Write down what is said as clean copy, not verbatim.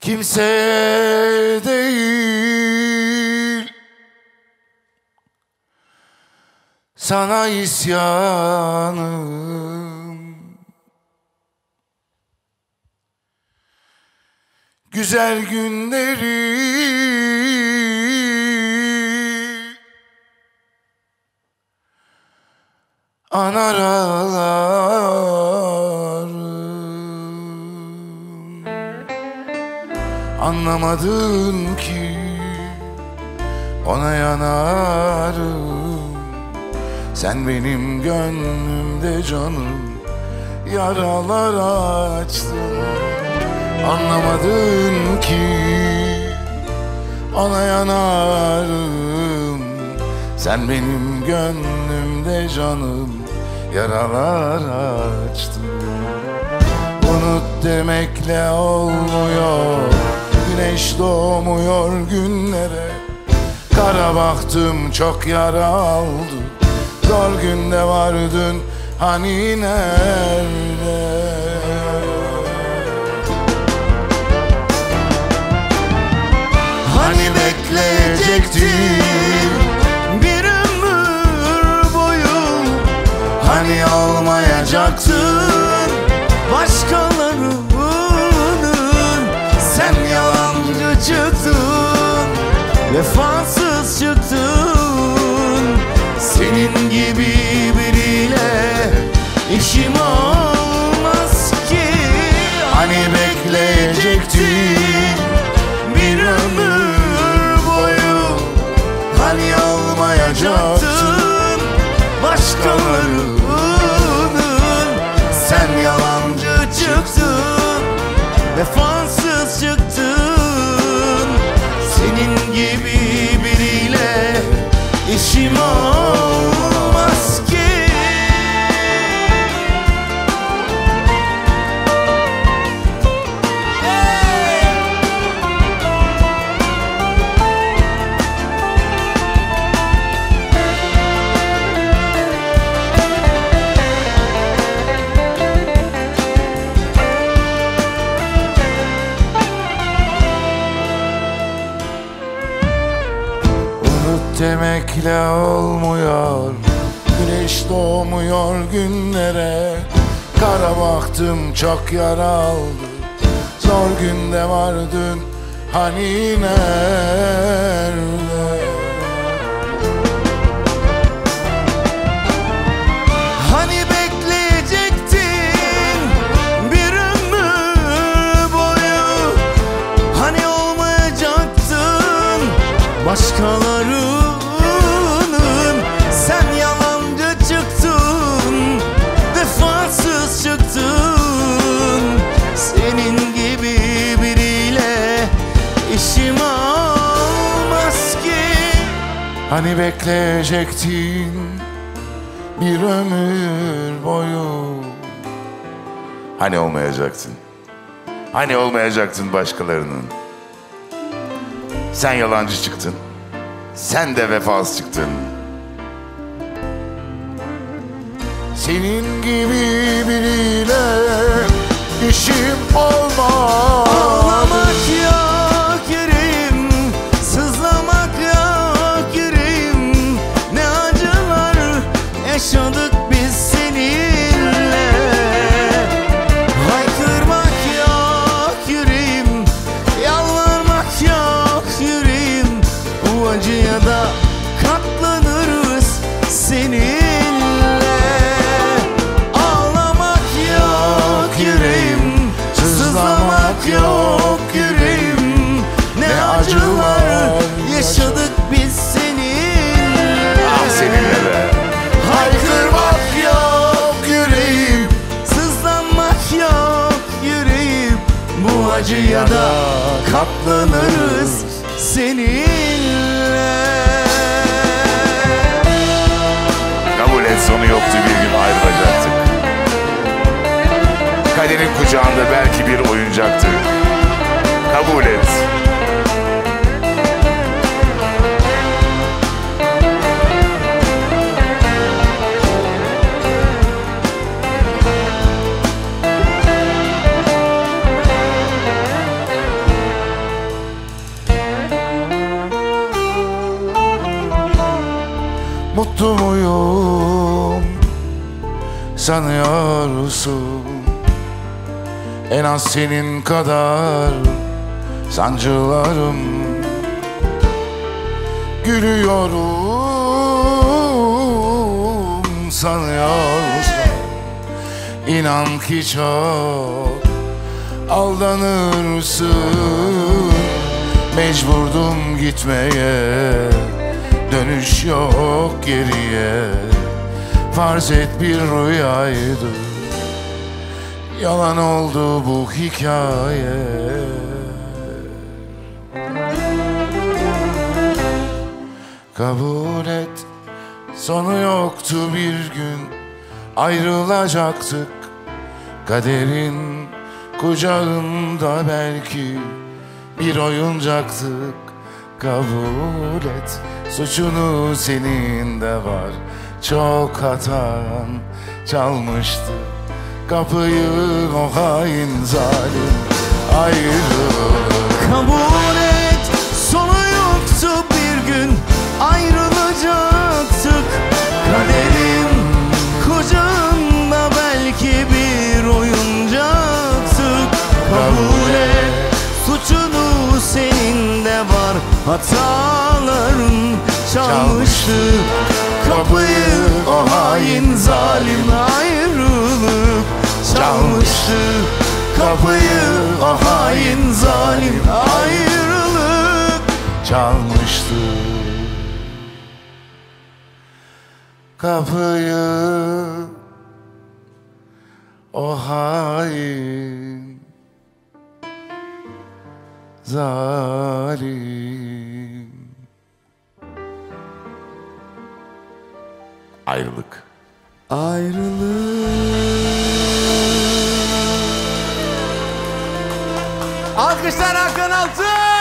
Kimse değil, sana isyanım. Güzel günleri anar ağlarım. Anlamadın ki ona yanarım. Sen benim gönlümde canım, yaralar açtın. Anlamadın ki ona yanarım. Sen benim gönlümde canım, yaralar açtın. Unut demekle olmuyor, güneş doğmuyor günlere. Kara baktım çok yara aldı, zor günde vardın hani nerede? Hani bekleyecektin bir ömür boyu, hani olmayacaktın başkalarının. Sen yalancı çıktın, vefasız çıktın. Senin gibi biriyle işim olmaz ki. Hani bekleyecektin bir ömür boyu, hani olmayacaktın başkalarının. Sen yalancı çıktın, vefasız çıktın. Senin gibi biriyle işim olmaz ki. Demekle olmuyor, güneş doğmuyor günlere. Kara baktım çok yara aldı, zor günde vardın hani nerede? Hani bekleyecektin bir ömür boyu, hani olmayacaktın başkaları. Sen yalancı çıktın, vefasız çıktın. Senin gibi biriyle işim olmaz ki. Hani bekleyecektin bir ömür boyu, hani olmayacaktın, hani olmayacaktın başkalarının. Sen yalancı çıktın, sen de vefasız çıktın. Senin gibi biriyle işim olmaz. Ağlamak yok yüreğim, sızlamak yok yüreğim. Ne acılar yaşadık biz seninle. Haykırmak yok yüreğim, yalvarmak yok yüreğim. Bu acıya da katlanırız seninle. Yok yüreğim, ne acılar yaşadık biz seninle. Ah seninle be. Haykırmak yok yüreğim, sızlanmak yok yüreğim. Bu acıya da katlanırız seninle. Kabul et, sonu yoktu, bir gün ayrılacaktık. Kaderin kucağında belki bir oyuncaktı. Kabul et. sanıyorsun. En az senin kadar sancılarım. Gülüyorum sanıyorsun. İnan ki çok aldanırsın. Mecburdum gitmeye, dönüş yok geriye. Farz et bir rüyaydı, yalan oldu bu hikaye. Kabul et, sonu yoktu bir gün, ayrılacaktık. Kaderin kucağında belki bir oyuncaktık. Kabul et, suçunu senin de var. Çok hatan çalmıştı kapıyı o hain zalim ayrılık. Kabul et, sonu yoktu bir gün, ayrılacaktık. Kaderin kucağında belki bir oyuncaktık. Kabul et, suçunu senin de var. Hataların çalmıştı kapıyı o hain zalim ayrılık. Çalmıştı kapıyı o hain zalim ayrılık. Çalmıştı kapıyı o hain zalim. Ayrılık. Ayrılık. Alkışlar Hakan Altun.